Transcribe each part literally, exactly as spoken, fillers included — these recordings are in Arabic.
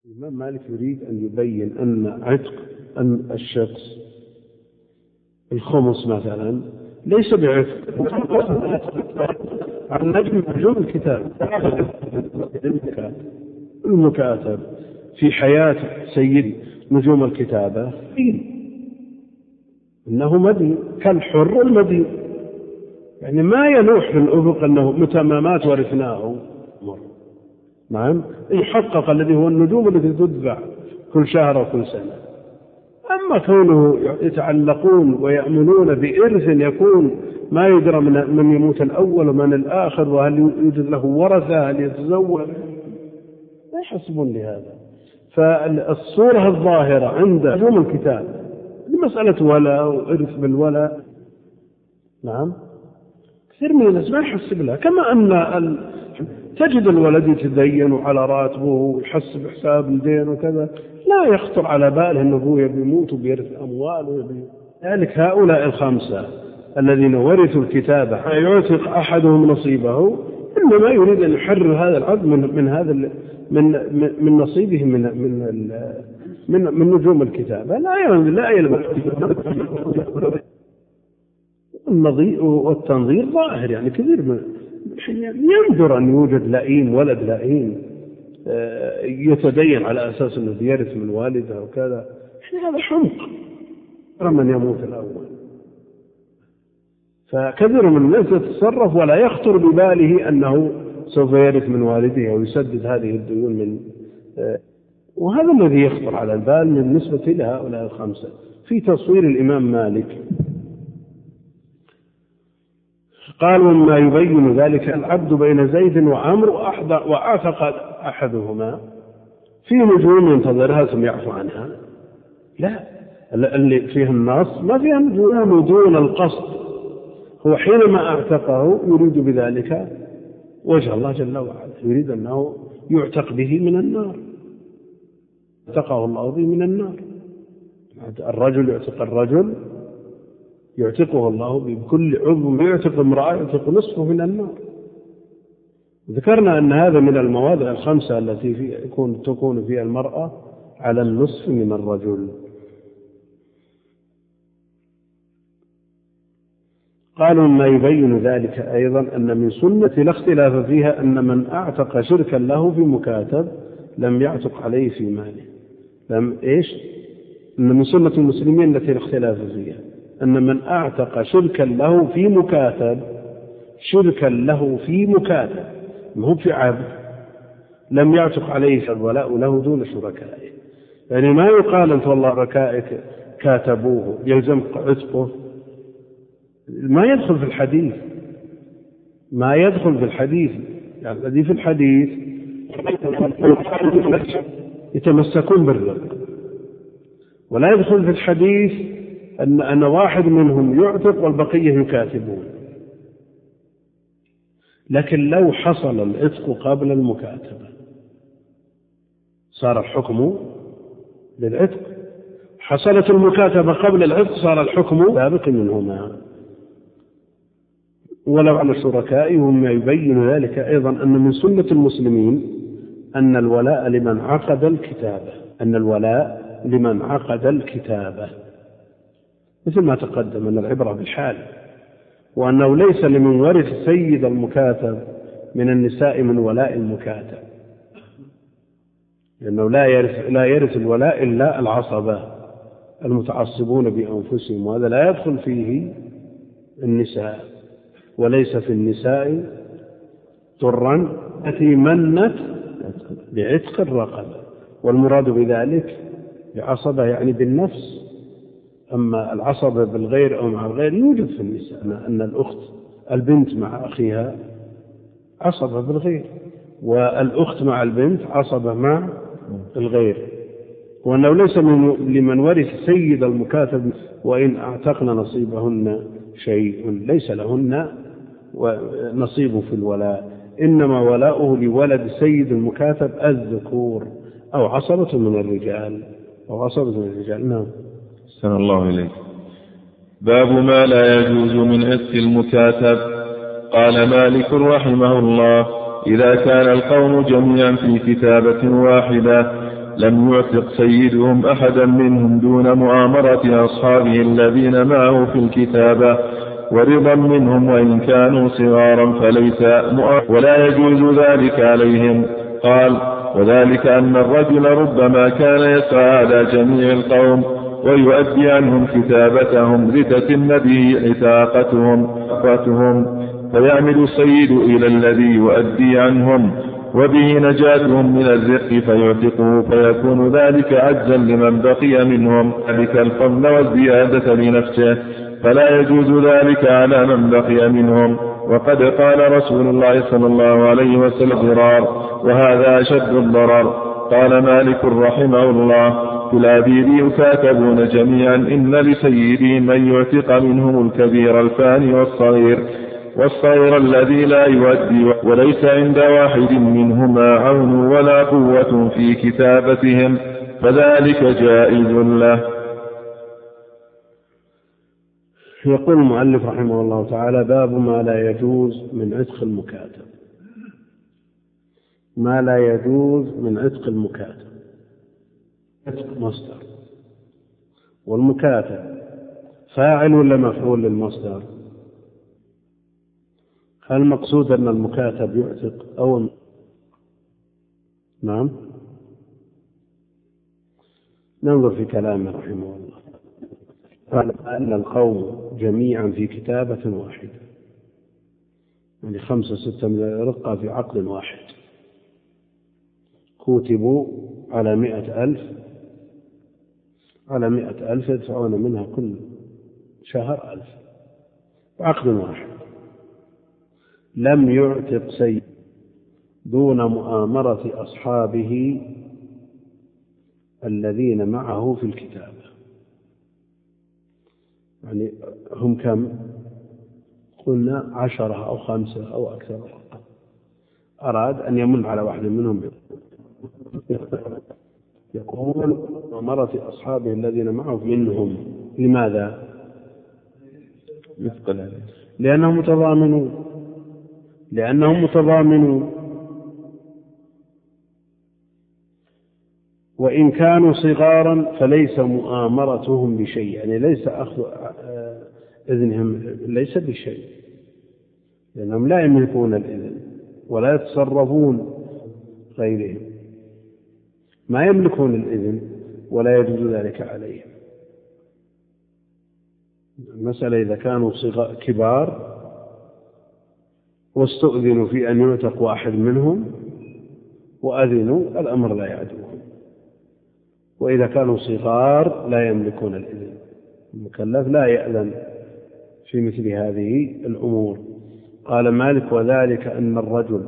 الإمام مالك يريد أن يبين أن عتق أن الشخص الخمس مثلا ليس بعتق عن نجم نجوم الكتاب المكاتب في حياة سيد نجوم الكتابة إنه مدين كالحر المدين، يعني ما ينوح في الأفق أنه متى ما مات ورثناه مر. نعم يحقق الذي هو النجوم التي تدفع كل شهر وكل سنة. أما كونه يتعلقون ويأمنون بإرث يكون ما يدرى من, من يموت الأول ومن الآخر، وهل يوجد له ورثة، هل يتزوج، لا يحسبون لهذا. فالصورة الظاهرة عند نجوم الكتاب مسألة ولا وإرث بالولا، نعم كثير من الناس ما يحسب لها. كما أن ال... تجد الولد يتدين على راتبه ويحسب حساب الدين وكذا، لا يخطر على باله أنه هو يبي يموت وبيرث أموال ويبي. ذلك هؤلاء الخمسة الذين ورثوا الكتابة يعتق أحدهم نصيبه، إنما يريد أن يحرر هذا العبد من من هذا من من نصيبه من من من, من نجوم الكتابة. لا يلزم لا يلزم النظير والتنظير ظاهر، يعني كثير من ينظر أن يوجد لئيم ولد لئيم يتدين على أساس أنه يرث من والده وكذا، هذا حمق من يموت الأول. فكثير من الناس يتصرف ولا يخطر بباله أنه سوف يرث من والده أو يسدد هذه الديون من، وهذا الذي يخطر على البال بالنسبة لهؤلاء الخمسة. في تصوير الإمام مالك قال: وما يبين ذلك العبد بين زيد وعمر وأعتق أحدهما في نجوم ينتظرها ثم يعفو عنها. لا، اللي فيه النص ما فيها نجوم دون القصد، هو حينما أعتقه يريد بذلك وجه الله جل وعلا، يريد أنه يعتق به من النار، اعتقه الله به من النار. الرجل يعتق الرجل يعتقه الله بكل عضو، يعتق امرأة يعتق نصفه من النار. ذكرنا أن هذا من المواضع الخمسة التي في يكون تكون فيها المرأة على النصف من الرجل. قالوا ما يبين ذلك أيضا أن من سنة لا اختلاف فيها أن من أعتق شركا له في مكاتب لم يعتق عليه في ماله. لم إيش؟ أن من سنة المسلمين التي لا اختلاف فيها أن من أعتق شركا له في مكاتب، شركا له في مكاتب ما هو في عبد، لم يعتق عليه الولاء له دون شركائه. يعني ما يقال أنت والله ركائك كاتبوه يلزم عتقه، ما يدخل في الحديث، ما يدخل في الحديث. يعني الذي في الحديث يتمسكون بالرق، ولا يدخل في الحديث أن أن واحد منهم يعتق والبقية يكاتبون. لكن لو حصل العتق قبل المكاتبة صار الحكم للعتق، حصلت المكاتبة قبل العتق صار الحكم سابق منهما. ولو على شركائهم ما يبين ذلك أيضا أن من سنة المسلمين أن الولاء لمن عقد الكتابة، أن الولاء لمن عقد الكتابة مثل ما تقدم أن العبرة بالحال، وأنه ليس لمن ورث سيد المكاتب من النساء من ولاء المكاتب، لأنه لا يرث, لا يرث الولاء إلا العصبة المتعصبون بأنفسهم، وهذا لا يدخل فيه النساء. وليس في النساء طرا التي منت بعتق الرقبة، والمراد بذلك بعصبة يعني بالنفس. أما العصبة بالغير أو مع الغير يوجد في النساء، أن الأخت البنت مع أخيها عصبة بالغير، والأخت مع البنت عصبة مع الغير. وأنه ليس من لمن ورث سيد المكاتب وإن أعتقن نصيبهن شيء، ليس لهن نصيب في الولاء، إنما ولاؤه لولد سيد المكاتب الذكور أو عصبة من الرجال أو عصبة من الرجال. نعم. أحسن الله إليك. باب ما لا يجوز من عتق المكاتب. قال مالك رحمه الله: إذا كان القوم جميعا في كتابة واحدة لم يعتق سيدهم أحدا منهم دون مؤامرة أصحابه الذين معه في الكتابة ورضا منهم وإن كانوا صغارا فليس ولا يجوز ذلك عليهم. قال: وذلك أن الرجل ربما كان يسعى على جميع القوم ويؤدي عنهم كتابتهم لتتم به عتاقتهم فيعمل السيد إلى الذي يؤدي عنهم وبه نجاتهم من الرق فيعتقه فيكون ذلك عجزا لمن بقي منهم ذلك الفضل والزيادة لنفسه، فلا يجوز ذلك على من بقي منهم. وقد قال رسول الله صلى الله عليه وسلم: ضرار، وهذا أشد الضرر. قال مالك رحمه الله: في العبيد يكاتبون جميعا إن لسيدهم من يعتق منهم الكبير الفاني والصغير والصغير الذي لا يؤدي، وليس عند واحد منهما عون ولا قوة في كتابتهم، فذلك جائز له. يقول المؤلف رحمه الله تعالى: باب ما لا يجوز من عتق المكاتب. ما لا يجوز من عتق المكاتب. عتق مصدر، والمكاتب فاعل ولا مفعول للمصدر؟ هل المقصود أن المكاتب يعتق أو نعم؟ ننظر في كلامه رحمه الله. قال أن القوم جميعا في كتابة واحدة، يعني خمسة ستة من الرقة في عقد واحد، كتبوا على مئة ألف على مئة ألف يدفعون منها كل شهر ألف بعقد واحد. لم يعتق سيد دون مؤامرة أصحابه الذين معه في الكتابة. يعني هم كم؟ قلنا عشرة أو خمسة أو أكثر. أراد أن يمن على واحد منهم يقول مؤامرة أصحابه الذين معه منهم. لماذا؟ لأنهم متضامنون لأنهم متضامنون وإن كانوا صغارا فليس مؤامرتهم بشيء، يعني ليس أخذ إذنهم ليس بشيء، لأنهم لا يملكون الإذن ولا يتصرفون غيرهم، ما يملكون الإذن ولا يجوز ذلك عليهم. المسألة إذا كانوا صغار كبار واستؤذنوا في أن يعتق واحد منهم وأذنوا، الأمر لا يعدوهم. وإذا كانوا صغار لا يملكون الإذن، المكلف لا يأذن في مثل هذه الأمور. قال مالك: وذلك أن الرجل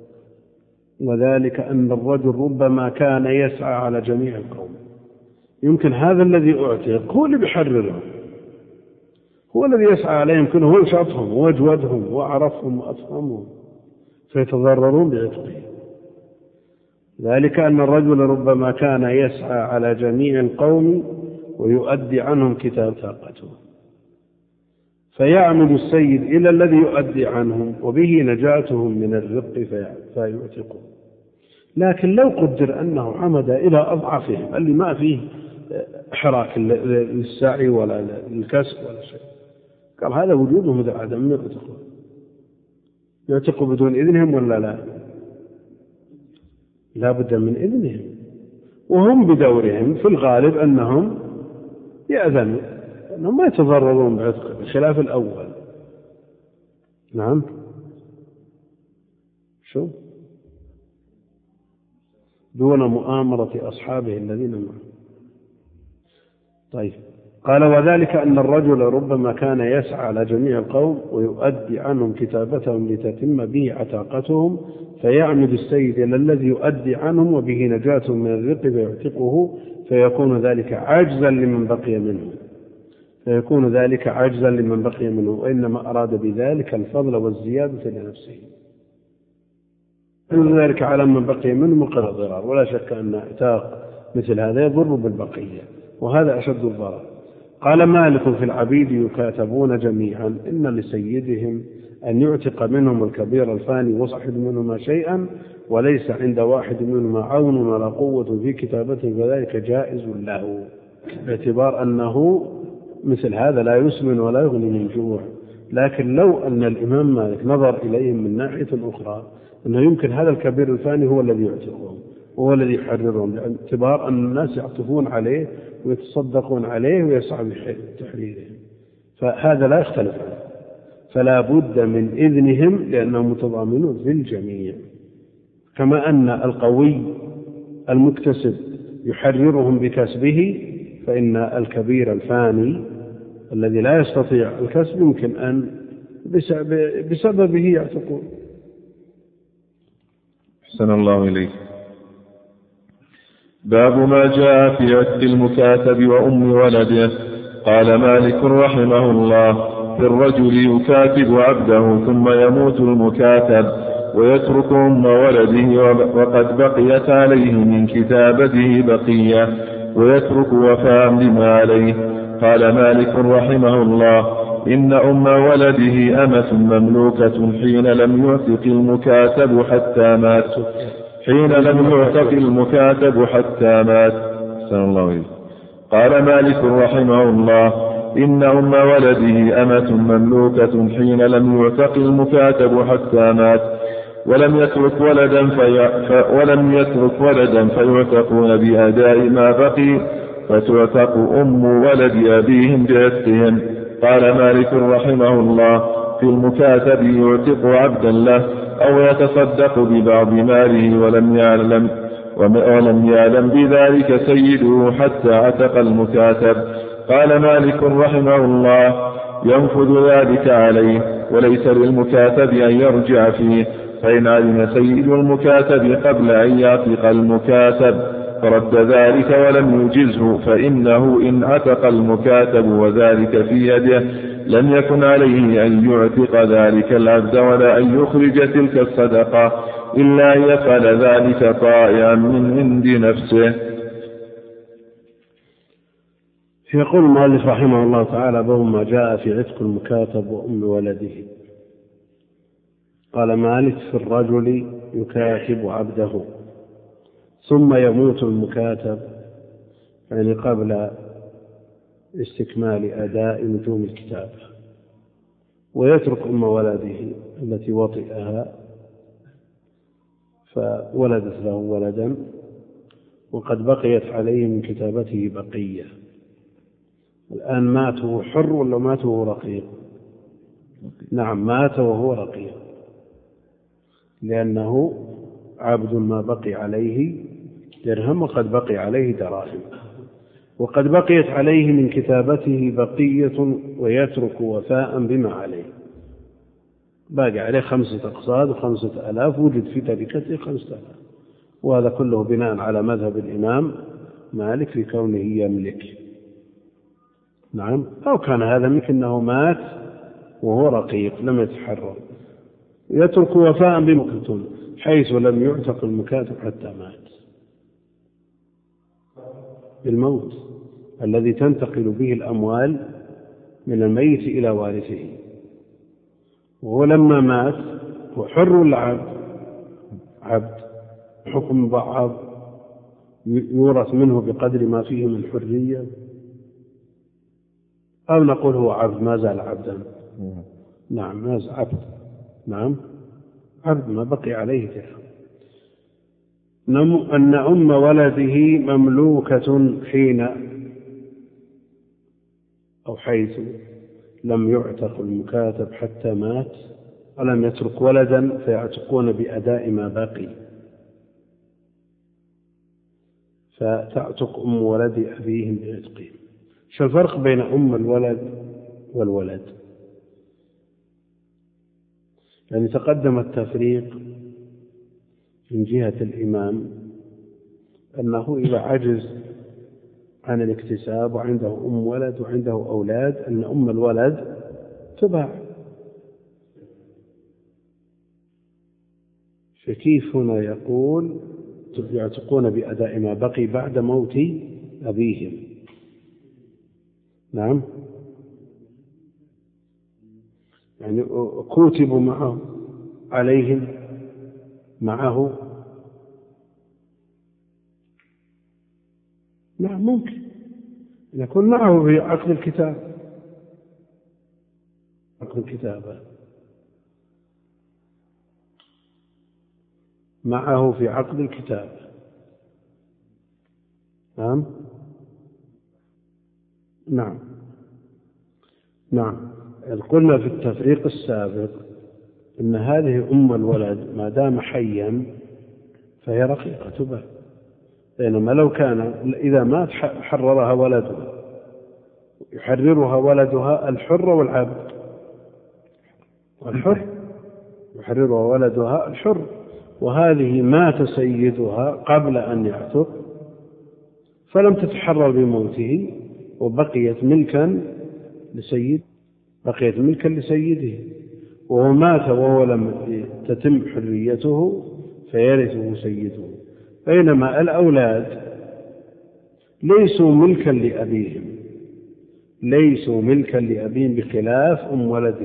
وذلك أن الرجل ربما كان يسعى على جميع القوم. يمكن هذا الذي أعتق هو اللي بيحررهم، هو الذي يسعى عليهم، يمكن هو شطهم وأجودهم وأعرفهم وأفهمهم، فيتضررون بعتقه. ذلك أن الرجل ربما كان يسعى على جميع القوم ويؤدي عنهم كتاب طاقته، فيعمل السيد إلى الذي يؤدي عنهم وبه نجاتهم من الرق فيعتقهم. لكن لو قدر أنه عمد إلى أضعفهم اللي ما فيه حراك للسعي ولا للكسب ولا شيء، قال هذا وجوده مثل عدم، يعتقوا يعتقوا بدون إذنهم ولا لا؟ لا بد من إذنهم، وهم بدورهم في الغالب أنهم يأذنوا، أنهم ما يتضررون بعتق بخلاف الأول. نعم شو دون مؤامرة أصحابه الذين معه. طيب قال: وذلك أن الرجل ربما كان يسعى على جميع القوم ويؤدي عنهم كتابتهم لتتم به عتاقتهم، فيعمد السيد إلى الذي يؤدي عنهم وبه نجاتهم من الرق فيعتقه، فيكون ذلك عجزا لمن بقي منه فيكون ذلك عجزا لمن بقي منه وإنما أراد بذلك الفضل والزيادة لنفسه. ذلك على من بقي منه مقر ضرار، ولا شك أن اعتاق مثل هذا يضر بالبقية، وهذا أشد الضرر. قال مالك: في العبيد يكاتبون جميعا إن لسيدهم أن يعتق منهم الكبير الفاني وصاحب منهما شيئا وليس عند واحد منهما عون ولا قوة في كتابته فذلك جائز له، باعتبار أنه مثل هذا لا يسمن ولا يغني من جوع. لكن لو أن الإمام مالك نظر إليهم من ناحية أخرى أنه يمكن هذا الكبير الفاني هو الذي يعتقهم وهو الذي يحررهم، باعتبار أن الناس يعطفون عليه ويتصدقون عليه ويسعى بتحريره، فهذا لا يختلف عنه، فلا بد من إذنهم لأنهم متضامنون في الجميع. كما أن القوي المكتسب يحررهم بكسبه، فإن الكبير الفاني الذي لا يستطيع الكسب يمكن أن بسببه يعتقون. أحسن الله إليك. باب ما جاء في عتق المكاتب وأم ولده. قال مالك رحمه الله: في الرجل يكاتب عبده ثم يموت المكاتب ويترك أم ولده وقد بقيت عليه من كتابته بقية ويترك وفاء لما عليه. قال مالك رحمه الله: إن أم ولده أمة مملوكة حين لم يعتق المكاتب حتى مات حين لم يعتق المكاتب حتى مات أحسن الله إليك. قال مالك رحمه الله: إن أم ولده أمة مملوكة حين لم يعتق المكاتب حتى مات ولم يترك ولدا في ف... ولم يترك ولدا فيعتقون بأداء ما بقي فتعتق أم ولد أبيهم بعتقهم. قال مالك رحمه الله: في المكاتب يعتق عبدا له أو يتصدق ببعض ماله ولم يعلم ولم يعلم بذلك سيده حتى عتق المكاتب. قال مالك رحمه الله: ينفذ ذلك عليه وليس للمكاتب أن يرجع فيه، فإن علم سيد المكاتب قبل أن يعتق المكاتب فرد ذلك ولم يجزه فإنه إن عتق المكاتب وذلك في يده لم يكن عليه أن يعتق ذلك العبد ولا أن يخرج تلك الصدقة إلا أن يفعل ذلك طائعا من عند نفسه. يقول المؤلف رحمه الله تعالى: باب ما جاء في عتق المكاتب وأم ولده. قال مالك: في الرجل يكاتب عبده ثم يموت المكاتب، يعني قبل استكمال أداء نجوم الكتاب، ويترك أم ولده التي وطئها فولدت له ولدا وقد بقيت عليه من كتابته بقية. الآن مات وهو حر ولا مات وهو رقيق؟ نعم، مات وهو رقيق، لأنه عبد ما بقي عليه درهم وقد بقي عليه دراهم، وقد بقيت عليه من كتابته بقية ويترك وفاء بما عليه. باقي عليه خمسة أقساط وخمسة ألاف، وجد في تركته خمسة ألاف، وهذا كله بناء على مذهب الإمام مالك في كونه يملك. نعم، أو كان هذا لكنه مات وهو رقيق لم يتحرر، يترك وفاء بمكتوب حيث لم يعتق المكاتب حتى مات بالموت الذي تنتقل به الأموال من الميت إلى وارثه. وهو لما مات هو حر ولا عبد؟ عبد، حكم بعض يورث منه بقدر ما فيه من حرية، أو نقول هو عبد ما زال عبدا. نعم، ما زال عبد. نعم، عبد ما بقي عليه درهم. أن أم ولده مملوكة حين أو حيث لم يعتق المكاتب حتى مات ولم يترك ولدا فيعتقون بأداء ما بقي، فتعتق أم ولد أبيهم بعتقهم. شو الفرق بين أم الولد والولد؟ يعني تقدم التفريق من جهة الإمام أنه إذا عجز عن الاكتساب وعنده أم ولد وعنده أولاد أن أم الولد تباع. فكيف هنا يقول يعتقون بأداء ما بقي بعد موت أبيهم؟ نعم، يعني كتبوا معه عليهم معه. نعم ممكن يكون معه في عقد الكتاب، عقد الكتابة معه في عقد الكتاب. نعم نعم نعم قلنا في التفريق السابق إن هذه أم الولد ما دام حيا فهي رقيقة به، بينما لو كان إذا مات حررها ولدها، يحررها ولدها الحر والعبد، والحر يحررها ولدها الحر، وهذه مات سيدها قبل أن يعتق فلم تتحرر بموته وبقيت ملكا لسيد بقيت ملكا لسيده، وهو مات وهو لم تتم حريته فيرثه سيده. بينما الأولاد ليسوا ملكا لأبيهم ليسوا ملكا لأبيهم بخلاف أم ولده،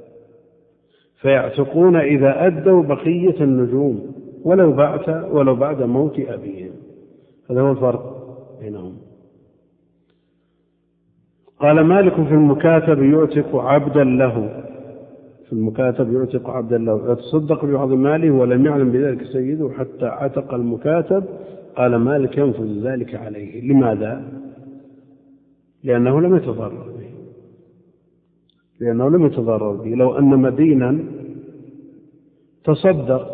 فيعتقون إذا أدوا بقية النجوم ولو بعد ولو بعد موت أبيهم. هذا هو الفرق بينهم. قال مالك في المكاتب يعتق عبدا له في المكاتب يعتق عبدا له يتصدق ببعض ماله ولم يعلم بذلك سيده حتى عتق المكاتب. قال مالك ينفذ ذلك عليه. لماذا؟ لأنه لم يتضرر به لأنه لم يتضرر به لو أن مدينا تصدق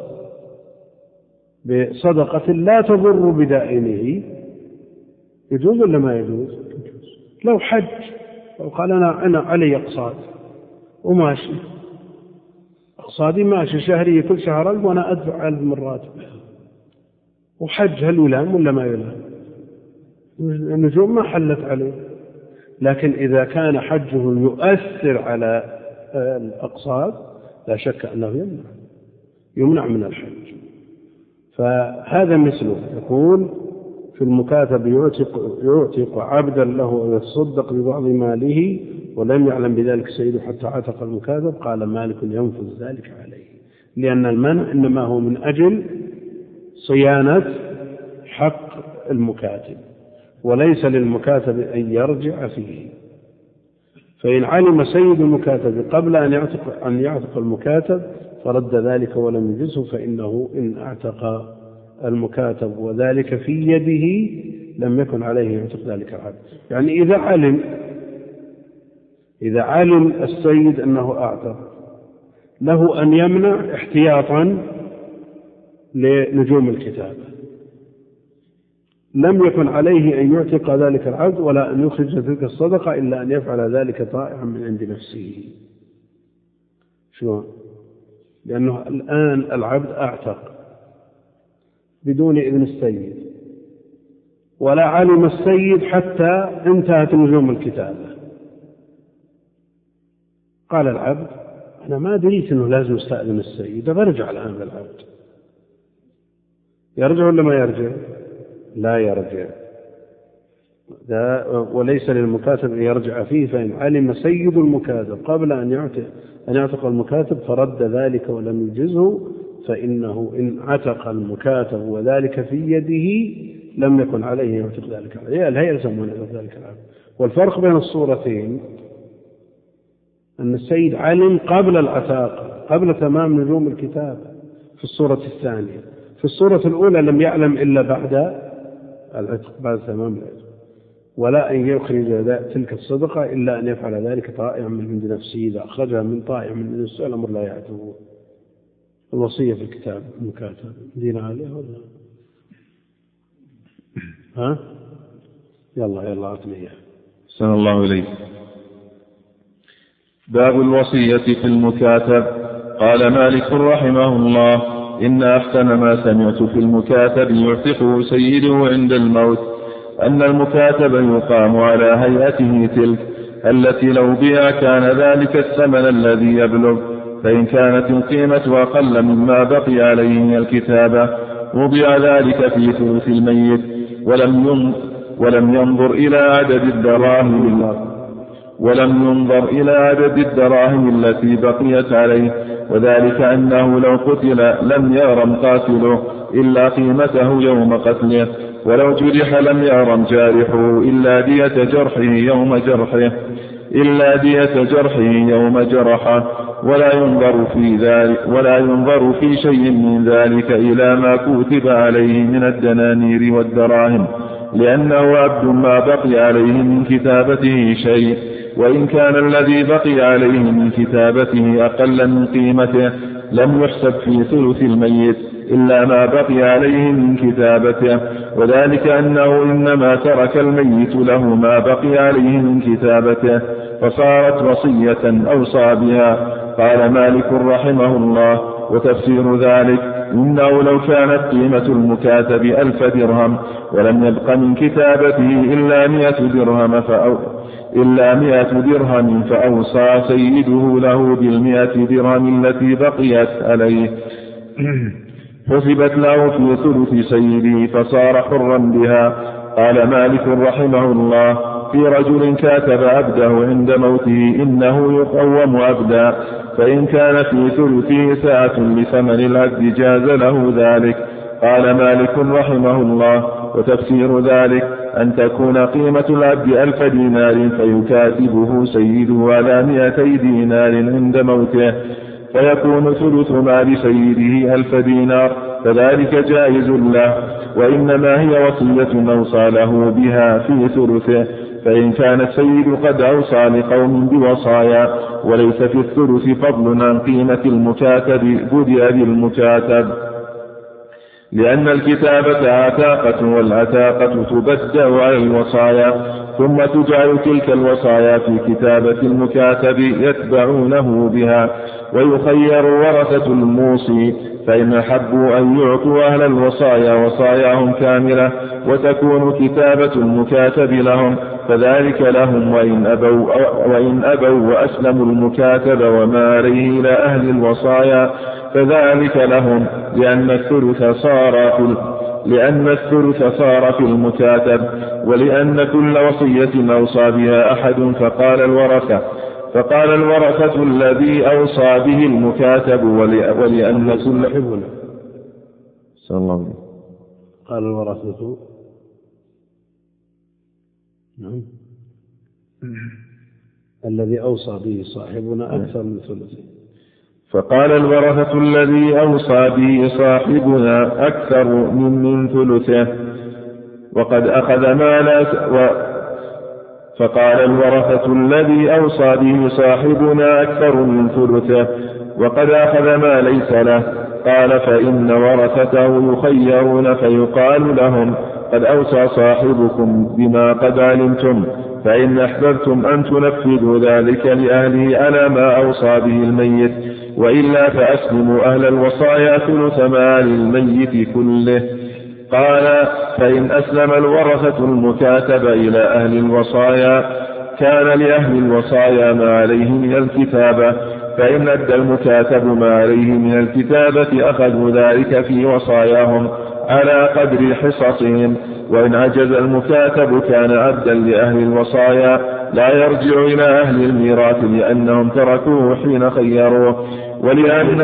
بصدقة لا تضر بدائنه يجوز ولا ما يجوز؟ لو حج لو قال أنا أنا علي أقساط وماشي أقساطي ماشي شهري كل شهر ألف وأنا أدفع ألف من راتب وحج، هل يلام ولا ما يلام؟ النجوم ما حلت عليه. لكن إذا كان حجه يؤثر على الأقساط لا شك أنه يمنع يمنع من الحج. فهذا مثله يقول في المكاتب يعتق, يعتق عبدا له ويتصدق ببعض ماله ولم يعلم بذلك سيده حتى عتق المكاتب. قال مالك ينفذ ذلك عليه، لأن المنع إنما هو من أجل صيانة حق المكاتب وليس للمكاتب أن يرجع فيه. فإن علم سيد المكاتب قبل أن يعتق, أن يعتق المكاتب فرد ذلك ولم يجزه فإنه إن اعتق المكاتب وذلك في يده لم يكن عليه يعتق ذلك العبد. يعني إذا علم إذا علم السيد أنه اعتق له أن يمنع احتياطا لنجوم الكتابة، لم يكن عليه أن يعتق ذلك العبد ولا أن يخرج تلك الصدقة إلا أن يفعل ذلك طائعا من عند نفسه. شو؟ لأنه الآن العبد اعتق بدون إذن السيد ولا علم السيد حتى انتهت نجوم الكتابة. قال العبد أنا ما دريت أنه لازم استأذن السيد، برجع الآن للعبد. يرجع ولا ما يرجع؟ لا يرجع. وليس للمكاتب أن يرجع فيه، فإن علم سيد المكاتب قبل أن يعتق أن يعتق المكاتب فرد ذلك ولم يجزه فإنه إن عتق المكاتب وذلك في يده لم يكن عليه يعتق ذلك العبد. الهيئة يسمون ذلك العبد. والفرق بين الصورتين أن السيد علم قبل العتاق قبل تمام نجوم الكتابة في الصورة الثانية. في الصورة الأولى لم يعلم إلا بعد العتق بعد تمام العتق، ولا أن يخرج تلك الصدقة إلا أن يفعل ذلك طائعا من عند نفسه. إذا أخرجها من طائع من عند نفسه الأمر لا يعتبر. الوصية في الكتاب المكاتب دينا عليها ولا ها؟ يلا يلا أعطني إياه. أحسن الله إليك. باب الوصية في المكاتب. قال مالك رحمه الله إن أحسن ما سمعت في المكاتب يعتقه سيده عند الموت أن المكاتب يقام على هيئته تلك التي لو بيع كان ذلك الثمن الذي يبلغ، فإن كانت القيمة أقل مما بقي عليه من الكتابة وضع ذلك في ثلث الميت ولم ولم ينظر إلى عدد الدراهم ولم ينظر إلى عدد الدراهم التي بقيت عليه، وذلك أنه لو قتل لم يغرم قاتله إلا قيمته يوم قتله، ولو جرح لم يغرم جارحه إلا دية جرحه يوم جرحه إلا دية جرحه يوم جرحه، ولا ينظر في ذلك ولا ينظر في شيء من ذلك إلى ما كتب عليه من الدنانير والدراهم، لأنه عبد ما بقي عليه من كتابته شيء، وإن كان الذي بقي عليه من كتابته أقل من قيمته لم يحسب في ثلث الميت إلا ما بقي عليه من كتابته، وذلك أنه إنما ترك الميت له ما بقي عليه من كتابته، فصارت وصية أوصى بها. قال مالك رحمه الله: وتفسير ذلك إنه لو كانت قيمة المكاتب ألف درهم ولم يبق من كتابته إلا مئة درهم فأو إلا مئة درهم فأوصى سيده له بالمئة درهم التي بقيت عليه حسبت له في ثلث سيده فصار حرا بها. قال مالك رحمه الله: في رجل كاتب عبده عند موته إنه يقوم عبدا، فإن كان في ثلثه ساعة لثمن العبد جاز له ذلك. قال مالك رحمه الله: وتفسير ذلك أن تكون قيمة العبد ألف دينار فيكاتبه سيده على مئتي دينار عند موته، فيكون ثلث مال سيده ألف دينار، فذلك جائز له، وإنما هي وصية أوصى له بها في ثلثه. فإن كان السيد قد أوصى لقوم بوصايا وليس في الثلث فضل عن قيمة المكاتب بدأ بالمكاتب، لأن الكتابة عتاقة، والعتاقة تبدأ على الوصايا ثم تجعل تلك الوصايا في كتابة المكاتب يتبعونه بها، ويخير ورثة الموصي، فإن أحبوا أن يعطوا أهل الوصايا وصاياهم كاملة وتكون كتابة المكاتب لهم فذلك لهم، وإن أبوا, وإن أبوا وأسلموا المكاتب وما عليه إلى أهل الوصايا فذلك لهم، لأن الثلث صار في لأن الثلث صار في المكاتب، ولأن كل وصية أوصى بها أحد فقال الورثة فقال الورثة الذي أوصى به المكاتب، ولأن كل حبنا صلى الله عليه قال الورثة نعم الذي أوصى به صاحبنا أكثر من ثلثه، فقال الورثة الذي أوصى به صاحبنا أكثر من من ثلثه وقد أخذ مالا و فقال الورثة الذي أوصى به صاحبنا أكثر من ثلثه وقد أخذ ما ليس له. قال: فإن ورثته يخيرون فيقال لهم: قد أوصى صاحبكم بما قد علمتم، فإن أحببتم أن تنفذوا ذلك لأهله على ما أوصى به الميت، وإلا فأسلموا أهل الوصايا ثلث مال الميت كله. قال: فإن أسلم الورثة المكاتب إلى أهل الوصايا كان لأهل الوصايا ما عليه من الكتابة، فإن أدى المكاتب ما عليه من الكتابة أخذوا ذلك في وصاياهم على قدر حصصهم، وإن عجز المكاتب كان عبدا لأهل الوصايا لا يرجع إلى أهل الميراث لأنهم تركوه حين خيروه، ولأن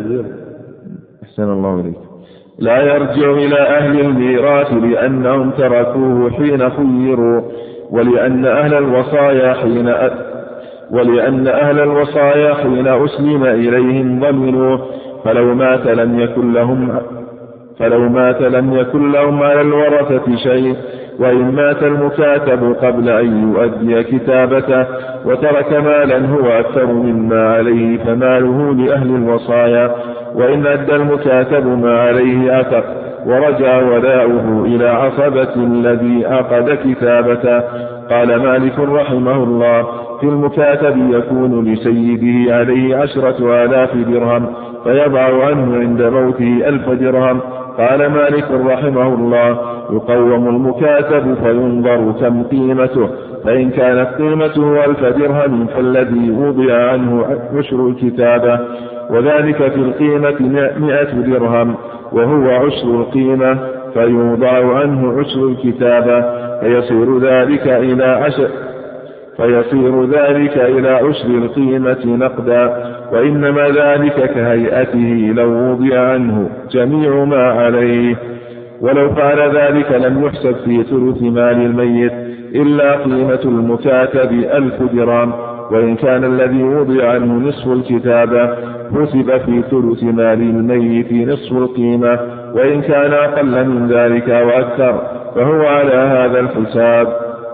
أحسن الله إليك لا يرجع إلى أهل الميراث لأنهم تركوه حين خيروا، ولأن أهل الوصايا حين أ... ولأن أهل الوصايا حين أسلم إليهم ضمنوا، فلو مات لم يكن لهم فلو مات لم يكن لهم على الورثة شيء، وإن مات المكاتب قبل أن يؤدي كتابته وترك مالا هو أكثر مما عليه فماله لأهل الوصايا، وإن أدى المكاتب ما عليه أثر ورجع ولاؤه إلى عصبة الذي عقد كتابته. قال مالك رحمه الله: في المكاتب يكون لسيده عليه عشرة آلاف درهم فيضع عنه عند موته ألف درهم. قال مالك رحمه الله: يقوم المكاتب فينظر كم قيمته، فإن كانت قيمته ألف درهم فالذي وضع عنه عشر الكتابة، وذلك في القيمة مئة درهم وهو عشر القيمة، فيوضع عنه عشر الكتابة، فيصير ذلك إلى عشر فيصير ذلك إلى عشر القيمة نقدا، وإنما ذلك كهيئته لو وضع عنه جميع ما عليه. ولو فعل ذلك لم يحسب في ثلث مال الميت إلا قيمة المكاتب ألف درهم، وإن كان الذي وضع عنه نصف الكتابة حسب في ثلث مال الميت نصف القيمة، وإن كان أقل من ذلك وأكثر فهو على هذا الحساب.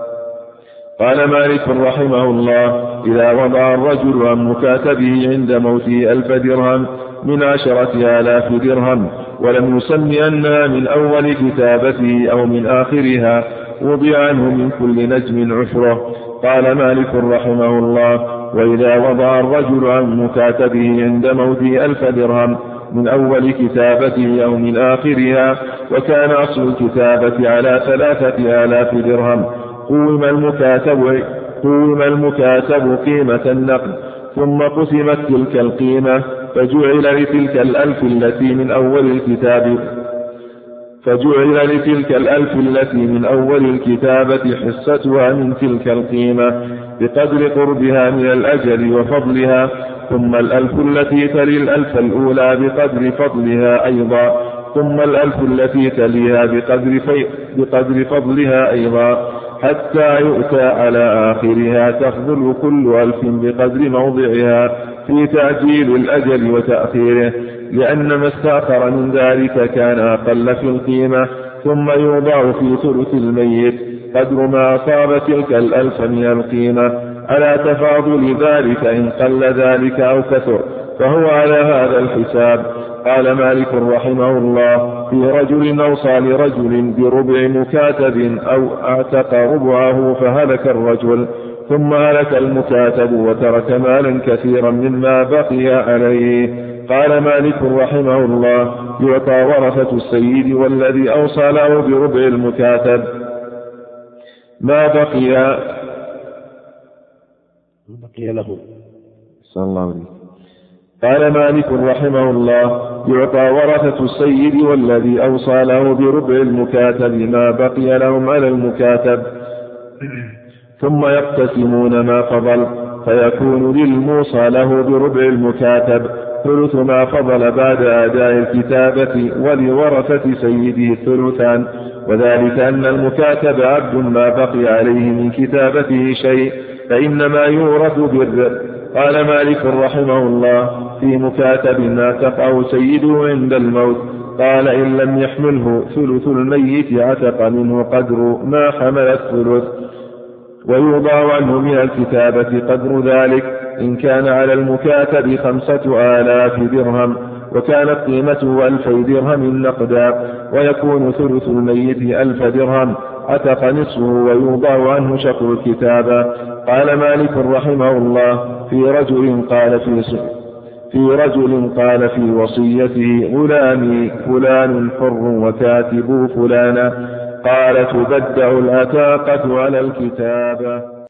قال مالك رحمه الله: إذا وضع الرجل عن مكاتبه عند موته ألف درهم من عشرة آلاف درهم ولم يسم أنها من أول كتابته أو من آخرها وضع عنه من كل نجم عشرة. قال مالك رحمه الله: وإذا وضع الرجل عن مكاتبه عند موته ألف درهم من أول كتابته أو من آخرها وكان أصل الكتابة على ثلاثة آلاف درهم قوم المكاتب, قوم المكاتب قيمة النقد، ثم قسمت تلك القيمة فجعل لتلك الألف التي من أول الكتاب فجعل لتلك الألف التي من أول الكتابة حصتها من تلك القيمة بقدر قربها من الأجل وفضلها، ثم الألف التي تلي الألف الأولى بقدر فضلها أيضا، ثم الألف التي تليها بقدر, في بقدر فضلها أيضا، حتى يؤتى على آخرها تفضل كل ألف بقدر موضعها في تعجيل الأجل وتأخيره، لأن ما استأخر من ذلك كان أقل في القيمة، ثم يوضع في ثلث الميت قدر ما أصاب تلك الألف من القيمة على تفاضل ذلك إن قل ذلك أو كثر، فهو على هذا الحساب. قال مالك رحمه الله: في رجل أوصى لرجل بربع مكاتب أو اعتق ربعه فهلك الرجل ثم هلك المكاتب وترك مالا كثيرا مما بقي عليه. قال مالك رحمه الله: يعطى ورثة السيد والذي أوصى له بربع المكاتب ما بقي بقي له. صلى الله عليه وسلم. قال مالك رحمه الله: يعطى ورثة السيد والذي أوصى له بربع المكاتب ما بقي لهم على المكاتب، ثم يقتسمون ما فضل، فيكون للموصى له بربع المكاتب ثلث ما فضل بعد أداء الكتابة، ولورثة سيده الثلثان، وذلك أن المكاتب عبد ما بقي عليه من كتابته شيء فإنما يورث بالرق. قال مالك رحمه الله: في مكاتب اعتقه سيده عند الموت، قال: إن لم يحمله ثلث الميت عتق منه قدر ما حمل الثلث، ويوضع عنه من الكتابة قدر ذلك إن كان على المكاتب خمسة آلاف درهم وكانت قيمته ألفي درهم نقدا، ويكون ثلث الميت ألف درهم عتق نصفه ويوضع عنه شطر الكتابة. قال مالك رحمه الله: في رجل قال في في رجل قال في وصيته: غلامي فلان حر وكاتبه فلانا، قال: تبدع العتاقة على الكتابة.